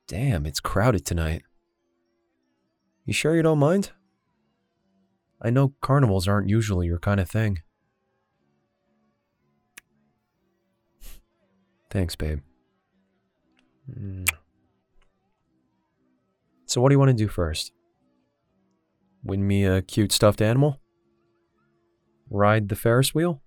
Damn, it's crowded tonight. You sure you don't mind? I know carnivals aren't usually your kind of thing. Thanks, babe. So what do you want to do first? Win me a cute stuffed animal? Ride the Ferris wheel?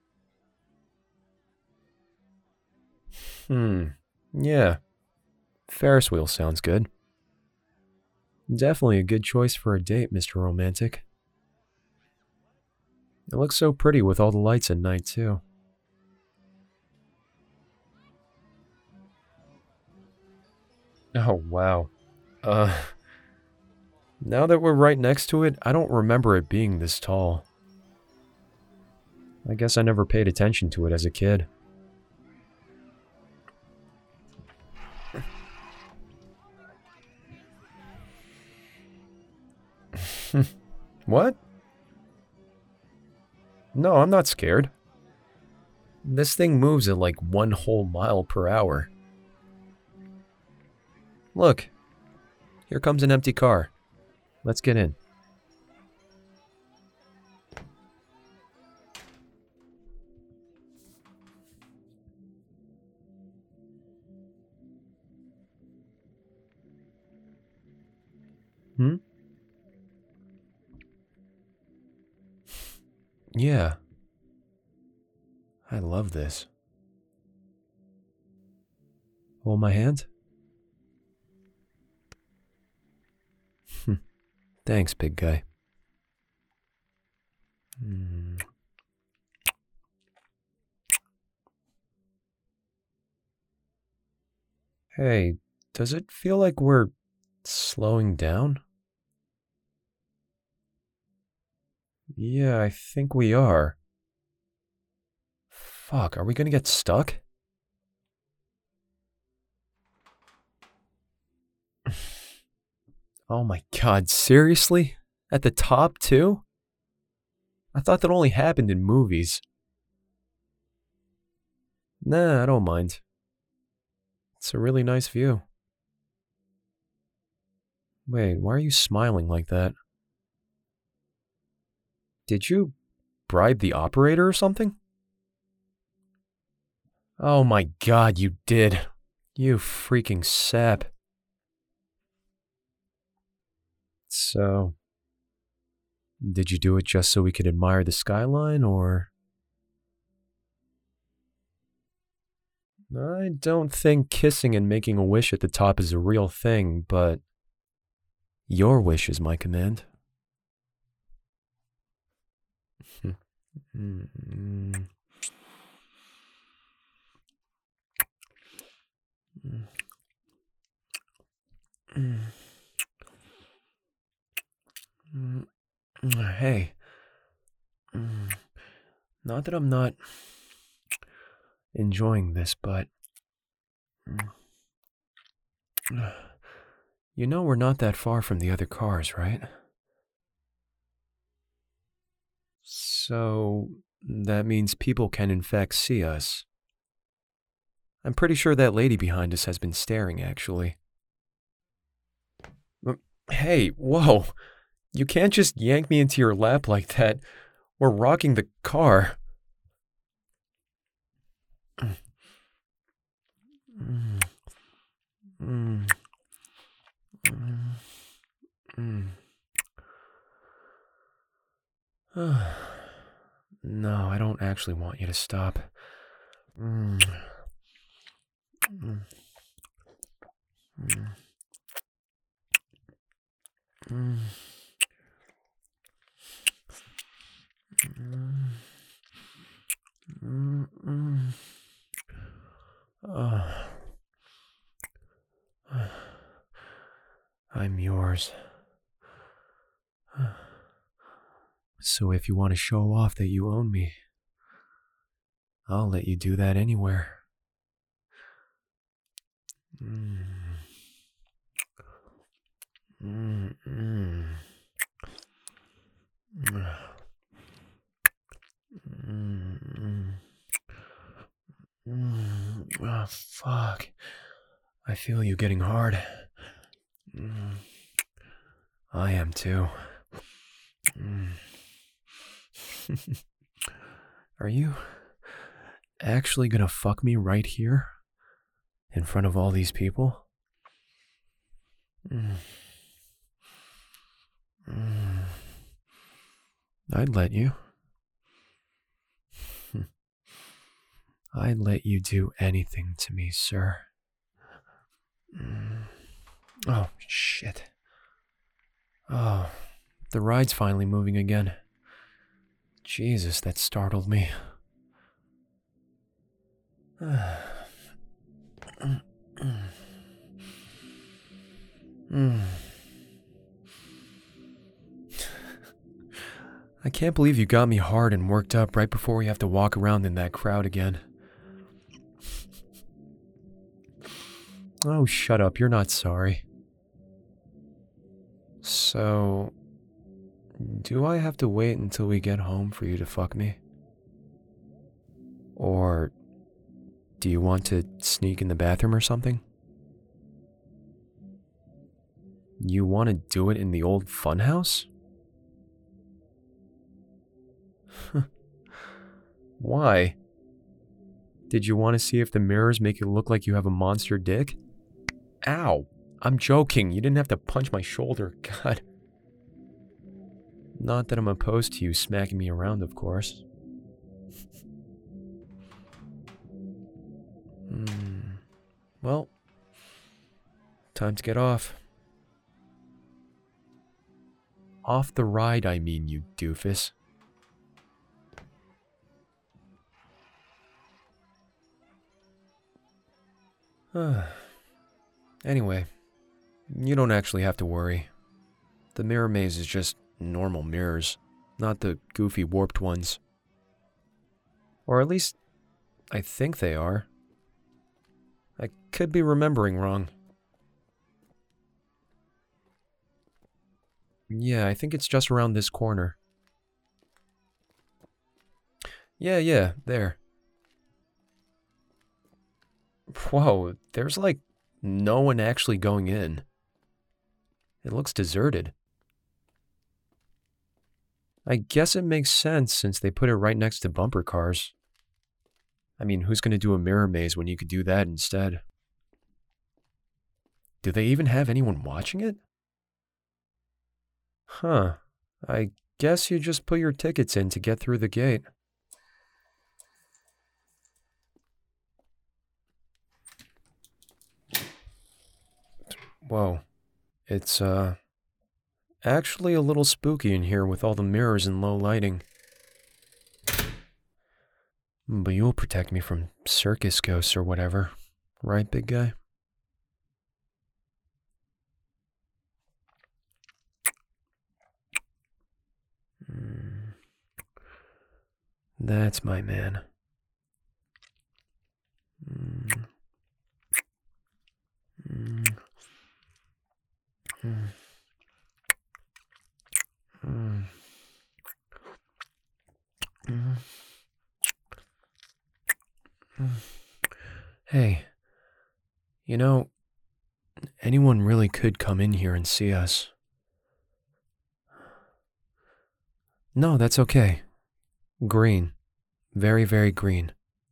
Yeah. Ferris wheel sounds good. Definitely a good choice for a date, Mr. Romantic. It looks so pretty with all the lights at night, too. Oh, wow. Now that we're right next to it, I don't remember it being this tall. I guess I never paid attention to it as a kid. What? No, I'm not scared. This thing moves at like 1 whole mile per hour. Look, here comes an empty car. Let's get in. Yeah. I love this. Hold my hand? Thanks, big guy. Hey, does it feel like we're slowing down? Yeah, I think we are. Fuck, are we gonna get stuck? Oh my god, seriously? At the top, too? I thought that only happened in movies. Nah, I don't mind. It's a really nice view. Wait, why are you smiling like that? Did you bribe the operator or something? Oh my god, you did. You freaking sap. So, did you do it just so we could admire the skyline, or? I don't think kissing and making a wish at the top is a real thing, but your wish is my command. Hey. Not that I'm not enjoying this, but you know we're not that far from the other cars, right? So that means people can in fact see us. I'm pretty sure that lady behind us has been staring, actually. Hey, whoa. You can't just yank me into your lap like that. We're rocking the car. No, I don't actually want you to stop. I'm yours. So if you want to show off that you own me, I'll let you do that anywhere. Oh, fuck. I feel you getting hard. I am too. Are you actually gonna fuck me right here? In front of all these people? I'd let you. I'd let you do anything to me, sir. Oh, shit. Oh, the ride's finally moving again. Jesus, that startled me. I can't believe you got me hard and worked up right before we have to walk around in that crowd again. Oh, shut up, you're not sorry. So, do I have to wait until we get home for you to fuck me? Or do you want to sneak in the bathroom or something? You want to do it in the old funhouse? Why? Did you want to see if the mirrors make it look like you have a monster dick? Ow! I'm joking, you didn't have to punch my shoulder, God. Not that I'm opposed to you smacking me around, of course. Well, time to get off. Off the ride, I mean, you doofus. Anyway, you don't actually have to worry. The mirror maze is just normal mirrors, not the goofy warped ones. Or at least, I think they are. I could be remembering wrong. Yeah, I think it's just around this corner. Yeah, there. Whoa, there's like no one actually going in. It looks deserted. I guess it makes sense since they put it right next to bumper cars. I mean, who's going to do a mirror maze when you could do that instead? Do they even have anyone watching it? Huh. I guess you just put your tickets in to get through the gate. Whoa. It's, actually a little spooky in here with all the mirrors and low lighting. But you'll protect me from circus ghosts or whatever, right, big guy? That's my man. Hey, you know, anyone really could come in here and see us. No, that's okay. Green. Very, very green.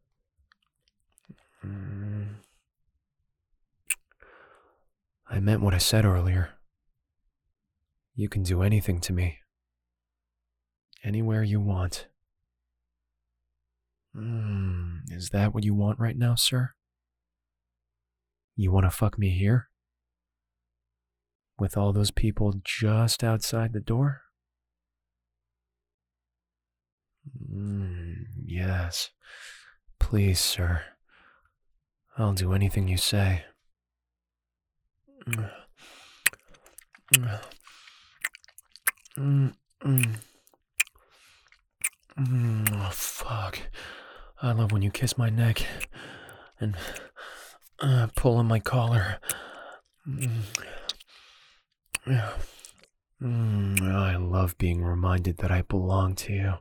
I meant what I said earlier. You can do anything to me. Anywhere you want. Is that what you want right now, sir? You want to fuck me here? With all those people just outside the door? Yes. Please, sir. I'll do anything you say. Oh, fuck. I love when you kiss my neck and pull on my collar. I love being reminded that I belong to you.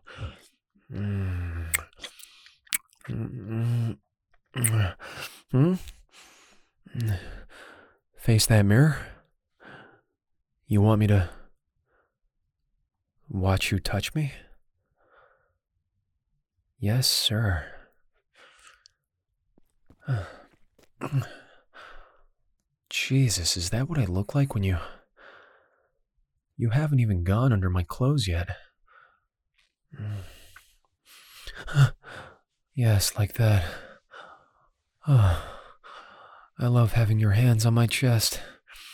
Face that mirror? You want me to watch you touch me? Yes, sir. Jesus, is that what I look like when you... You haven't even gone under my clothes yet. Yes, like that. Oh, I love having your hands on my chest.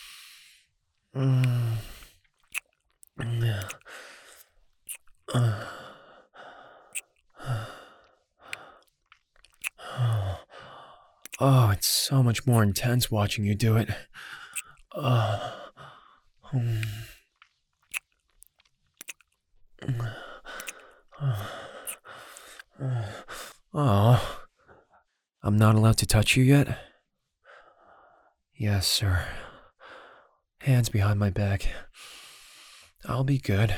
Oh, it's so much more intense watching you do it. Oh, I'm not allowed to touch you yet? Yes, sir. Hands behind my back. I'll be good.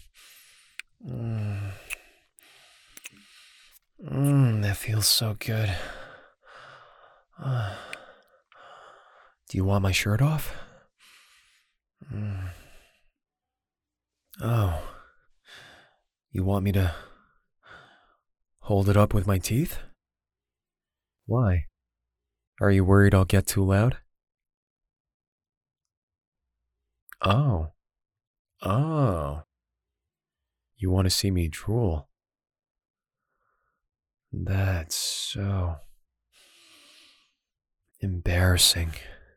That feels so good. Do you want my shirt off? Oh. You want me to hold it up with my teeth? Why? Are you worried I'll get too loud? Oh. Oh. You want to see me drool? That's so embarrassing.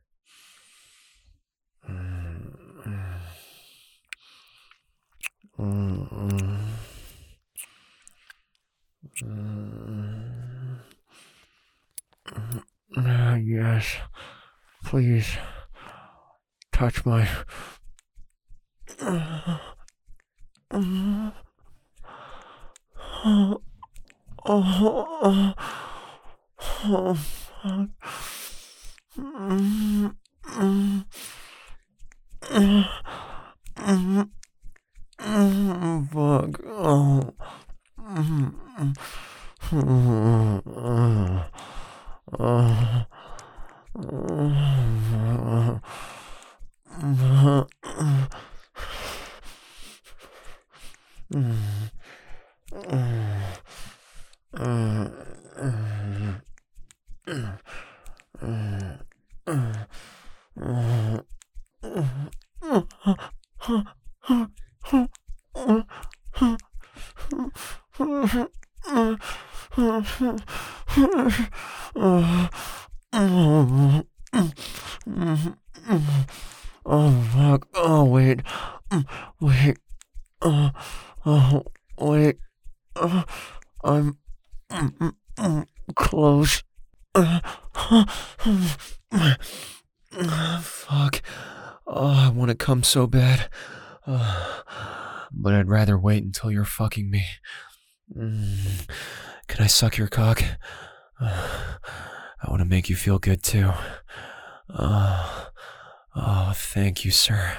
Yes, please touch my... Fuck. Oh, fuck. Oh, wait. Wait. Oh, wait. I'm close. Fuck. Oh, I want to come so bad. But I'd rather wait until you're fucking me. Can I suck your cock? I want to make you feel good too. Oh, thank you, sir.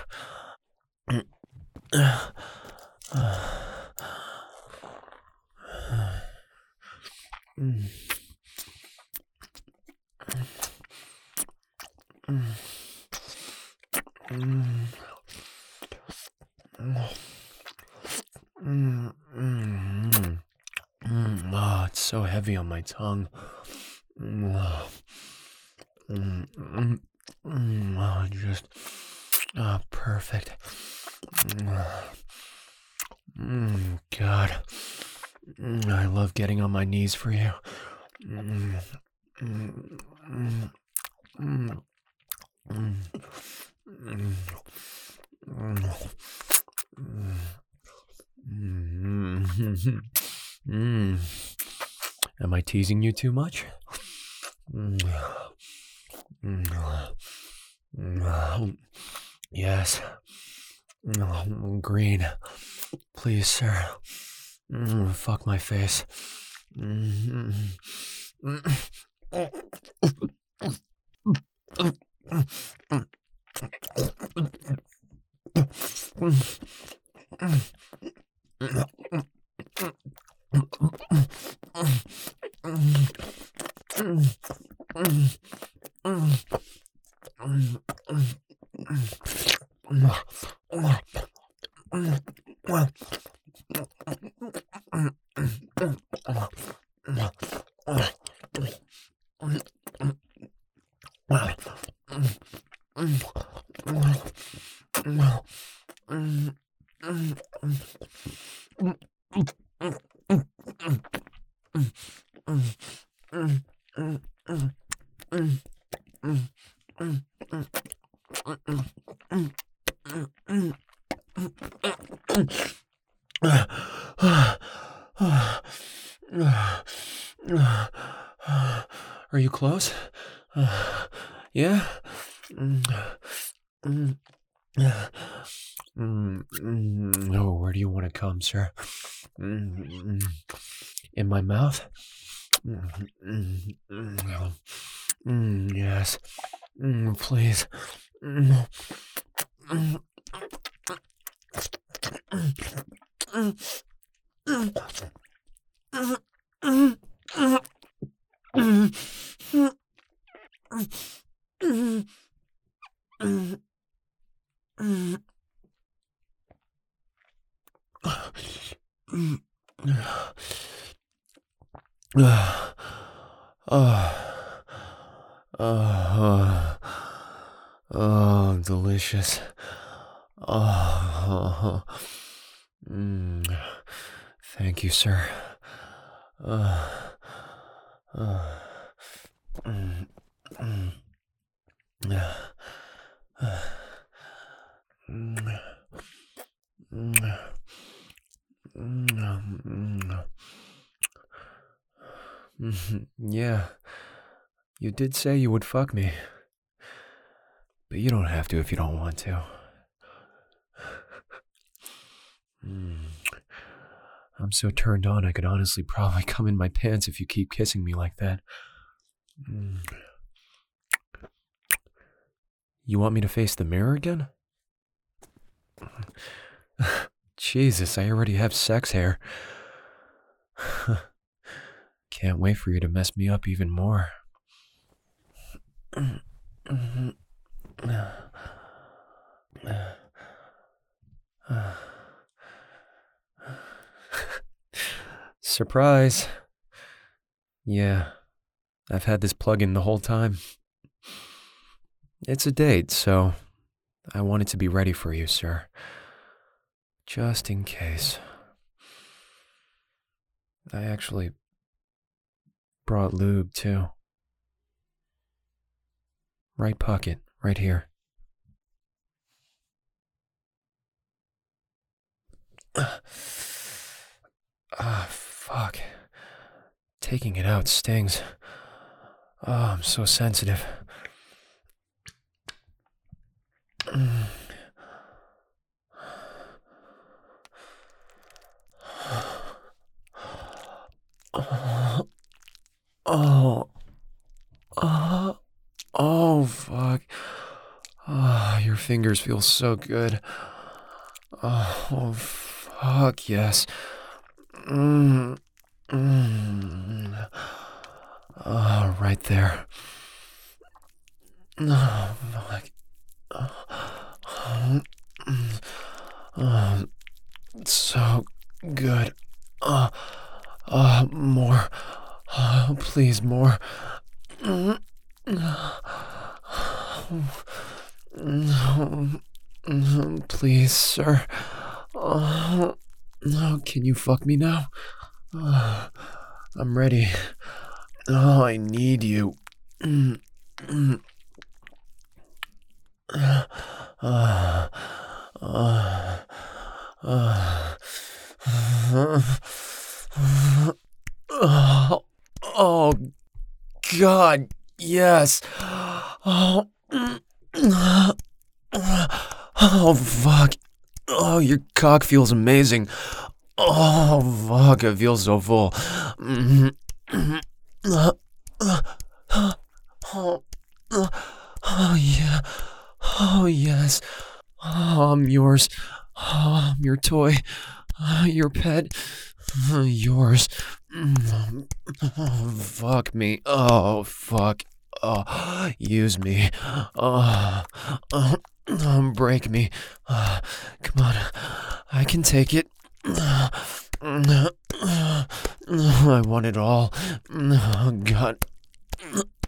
Oh, it's so heavy on my tongue. Oh, just perfect. God, I love getting on my knees for you. Am I teasing you too much? Yes. Green. Please, sir. Fuck my face. Are you close? Yeah? Oh, where do you want to come, sir? In my mouth? Yes. Please. Oh, delicious. Oh, thank you, sir. Yeah, you did say you would fuck me. But you don't have to if you don't want to. I'm so turned on I could honestly probably come in my pants if you keep kissing me like that. You want me to face the mirror again? Jesus, I already have sex hair. Can't wait for you to mess me up even more. Surprise. Yeah, I've had this plug-in the whole time. It's a date, so I wanted to be ready for you, sir. Just in case. I actually brought lube, too. Right pocket, right here. Fuck. Taking it out stings. Oh, I'm so sensitive. Oh, fuck. Oh, your fingers feel so good. Oh, fuck, yes. Oh, right there. Oh, fuck. Oh, it's so good. More. Please, more. Please, sir. Can you fuck me now? I'm ready. Oh, I need you. Oh, God, yes. Oh, oh, fuck. Oh, your cock feels amazing. Oh, fuck, it feels so full. Oh, yeah. Oh, yes. Oh, I'm yours. Oh, I'm your toy. Your pet. Yours. Oh, fuck me. Oh, fuck. Oh, use me. Oh, break me. Come on. I can take it. I want it all. Oh, God.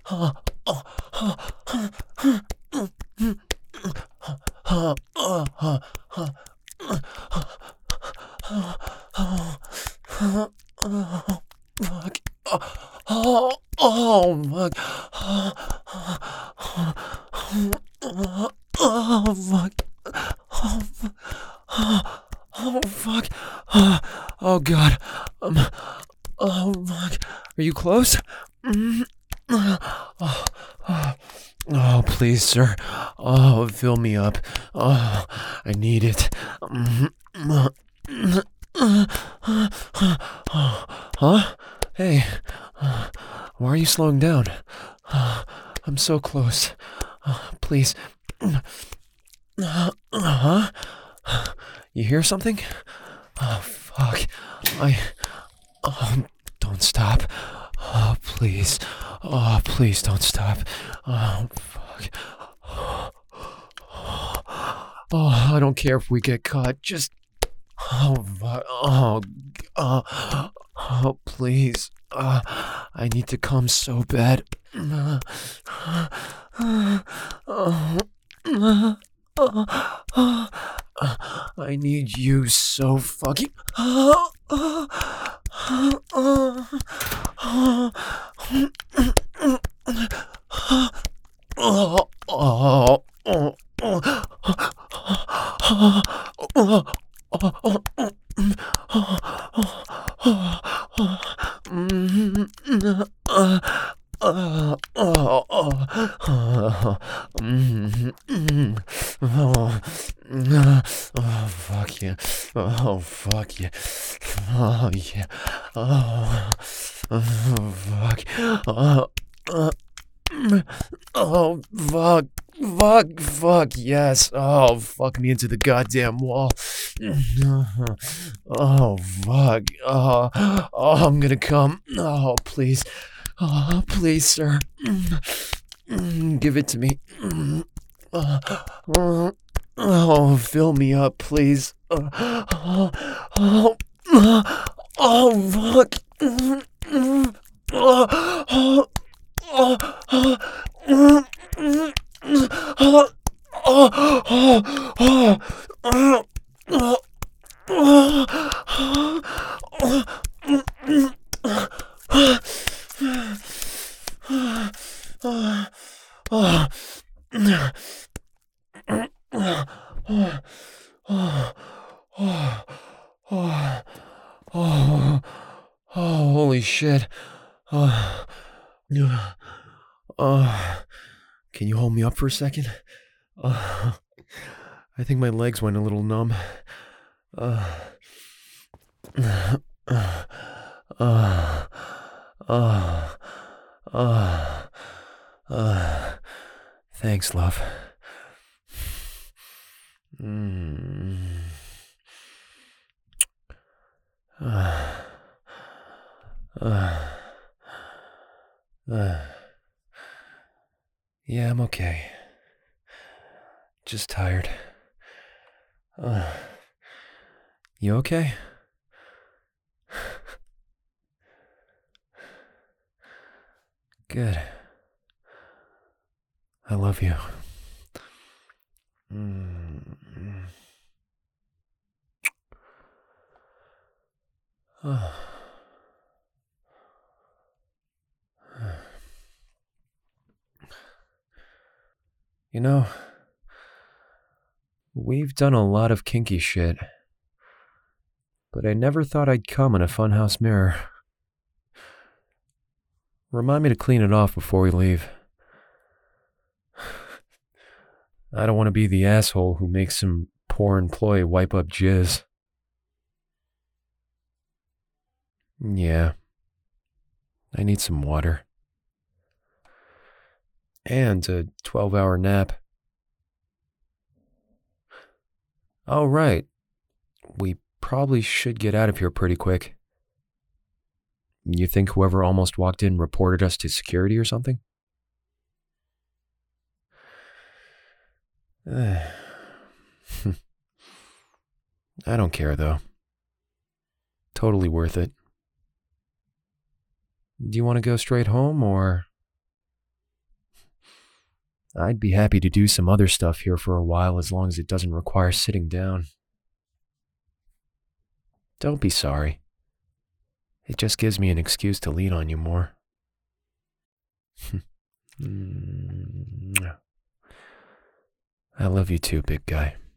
Fuck. Oh, fuck. Oh, fuck. Oh, fuck. Oh, God. Oh, fuck. Are you close? Oh, please, sir. Oh, fill me up. Oh, I need it. Huh? Hey, why are you slowing down? I'm so close. Please. Huh? You hear something? Oh, fuck. Oh, don't stop. Oh, please. Oh, please don't stop. Oh, fuck. Oh, I don't care if we get caught. Just. Oh, fuck. Oh, please. I need to come so bad. I need you so fucking. Oh, fuck yeah. Oh, fuck yeah. Oh, yeah. Oh, fuck. Oh, fuck. Fuck, yes. Oh, fuck me into the goddamn wall. Oh, fuck. I'm gonna come. Oh, please. Oh, please, sir. Give it to me. Oh, fill me up, please. Oh, fuck. Holy shit. Can you hold me up for a second? I think my legs went a little numb. Thanks, love. Yeah, I'm okay. Just tired. You okay? Good. I love you. You know, we've done a lot of kinky shit, but I never thought I'd come in a funhouse mirror. Remind me to clean it off before we leave. I don't want to be the asshole who makes some poor employee wipe up jizz. Yeah. I need some water. And a 12-hour nap. Oh, right. We probably should get out of here pretty quick. You think whoever almost walked in reported us to security or something? I don't care, though. Totally worth it. Do you want to go straight home, or I'd be happy to do some other stuff here for a while as long as it doesn't require sitting down. Don't be sorry. It just gives me an excuse to lean on you more. I love you too, big guy.